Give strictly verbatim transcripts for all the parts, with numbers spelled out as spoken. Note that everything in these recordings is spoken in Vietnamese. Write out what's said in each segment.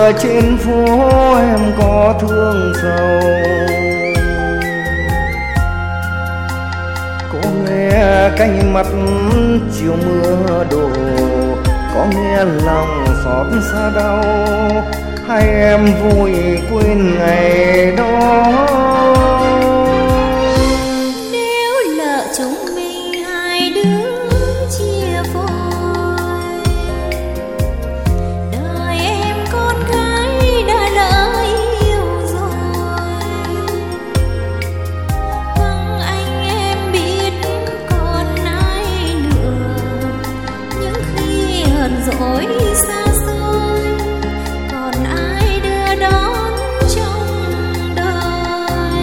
mưa trên phố em có thương sầu, có nghe canh mặt chiều mưa đổ, có nghe lòng xót xa đau, hai em vui quên ngày đó. Nếu lỡ chúng mình hai đứa chia phôi, đời em con gái đã lỡ yêu rồi. Vắng anh em biết còn ai nữa, những khi hờn dỗi xa xôi, còn ai đưa đón trong đời.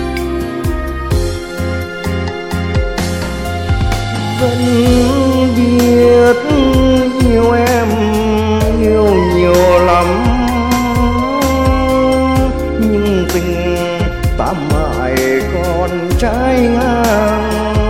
Vẫn biết yêu em yêu nhiều lắm, nhưng tình ta mãi còn trái ngang.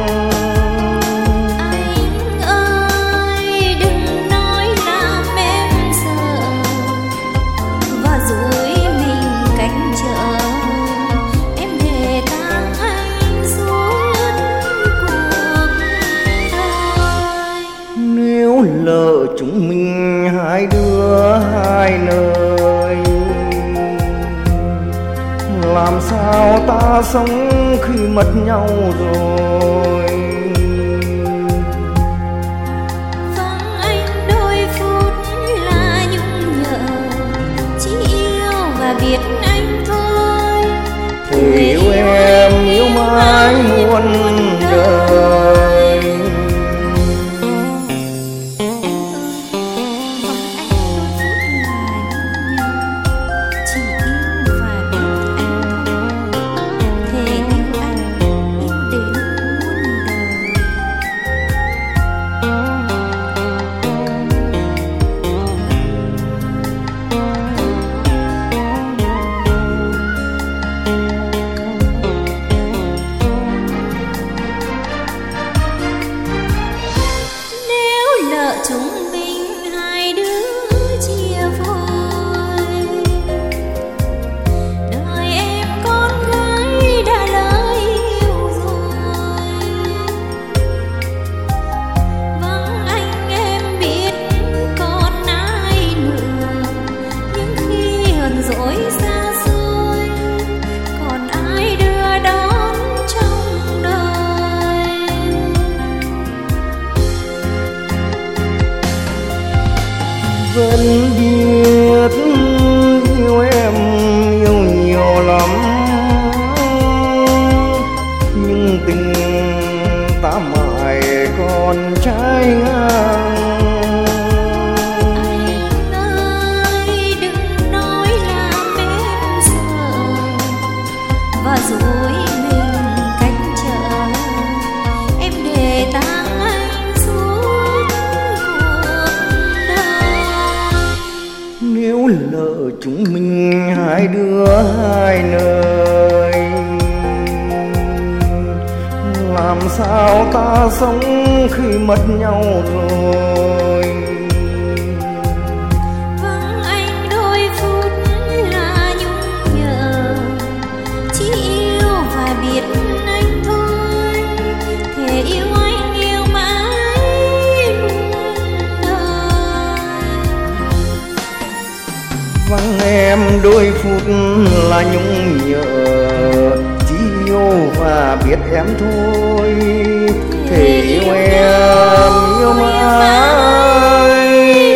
Anh ơi đừng nói làm em sợ, và dối mình cách trở. Em thề tang anh suốt cuộc đời. Nếu lỡ chúng mình hai đứa hai nơi, làm sao ta sống khi mất nhau rồi. Vắng anh đôi phút là nhung nhớ, chỉ yêu và biết anh thôi. Thì yêu em yêu mãi muôn đời. Chúng mình hai đứa chia phôi, đời em con gái đã lỡ yêu rồi. Vắng anh em biết còn ai nữa, những khi hờn dỗi xa xôi, còn ai đưa đón trong đời. Vẫn biết yêu em yêu nhiều lắm, nhưng tình ta mãi còn trái ngang. Anh ơi đừng nói làm em sợ, và dối mình cách trở. Em để tang anh suốt cuộc đời. Nếu lỡ chúng mình hai đứa hai nơi, làm sao ta sống khi mất nhau rồi. Vắng anh đôi phút là nhung nhớ, chỉ yêu và biết anh thôi. Thề yêu anh yêu mãi muôn đời. Vắng em đôi phút là nhung nhớ, chỉ yêu và biết em thôi. Thì yêu em yêu mãi